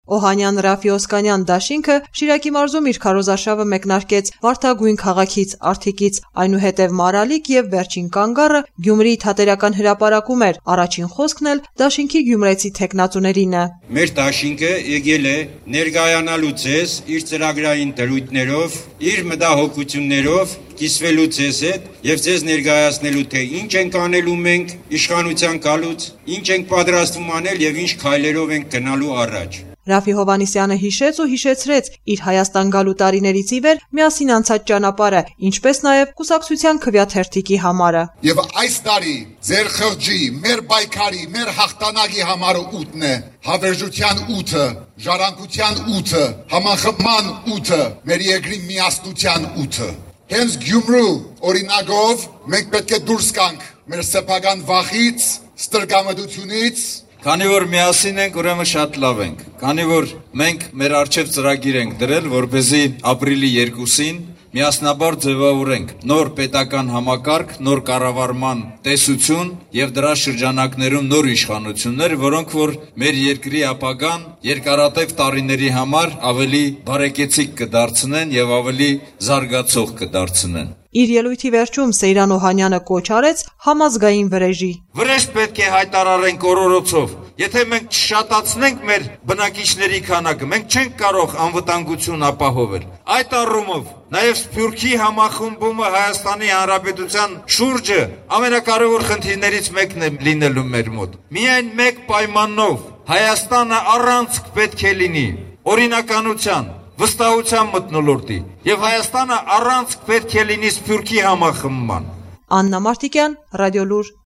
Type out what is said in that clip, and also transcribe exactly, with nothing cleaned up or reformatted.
Օհանյան Ռաֆի Օսկանյան դաշինքը Շիրակի մարզում իր քարոզարշավը մեկնարկեց վարդագույն քաղաքից Արթիկից, այնուհետև Մարալիկ եւ վերջին կանգառը Գյումրի թատերական հրապարակում էր։ Առաջին խոսքն էլ դաշինքի գյումրեցի տեխնատուներին է։ Մեր դաշինքը եկել է ներկայանալու ձեզ իր ծրագրային դրույթներով, իր մտահոգություններով, կիսվելու ձեզ հետ եւ ձեզ ներկայացնելու թե ինչ ենք անելու մենք իշխանության գալուց, ինչ ենք պատրաստվում անել եւ ինչ քայլերով ենք գնալու առաջ։ Ռաֆի Հովանեսյանը հիշեց ու հիշեցրեց իր Հայաստան գալու տարիներից ի վեր միասին անցած ճանապարհը, ինչպես նաև կուսակցության քվյաթերթիկի համարը։ Եվ այս տարի ձեր խղճի, մեր պայքարի, մեր հաղթանակի համարը ութն է, հավերժության ութը, ժառանգության ութը, համախմբման ութը, մեր երկրի միասնության ութը։ Հենց Գյումրու օրինակով մենք պետք է դուրս գանք մեր սեփական վախից, ստրկամտությունից։ Քանի որ միասին ենք, ուրեմն շատ լավ ենք։ Քանի որ մենք մեր արժև ծրագիր ենք դրել, որպեսզի ապրիլի երկուսին միասնաբար ձևավորենք նոր պետական համակարգ, նոր կառավարման տեսություն եւ դրա շրջանակներում նոր իշխանություններ, որոնք որ մեր երկրի ապագան երկարատև տարիների համար ավելի բարեկեցիկ կդարձնեն եւ ավելի զարգացող կդարձնեն։ Իր ելույթի վերջում Սեյրան Օհանյանը կոչ արեց համազգային վրեժի։ Վրեժ պետք է հայտարարենք օրորոցով։ Եթե մենք չշատացնենք մեր բնակիչների քանակը, մենք չենք կարող անվտանգություն ապահովել։ Այդ առումով նաև Սփյուռքի համախմբումը Հայաստանի Հանրապետության շուրջը ամենակարևոր խնդիրներից մեկն է լինելու մեր մոտ։ Միայն մեկ պայմանով Հայաստանը առանցք պետք է լինի օրինականության, վստահության մթնոլորտի եւ Հայաստանը առանց պետք է լինի Սփյուռքի համախմբման։ Աննա Մարտիկյան, Ռադիոլուր։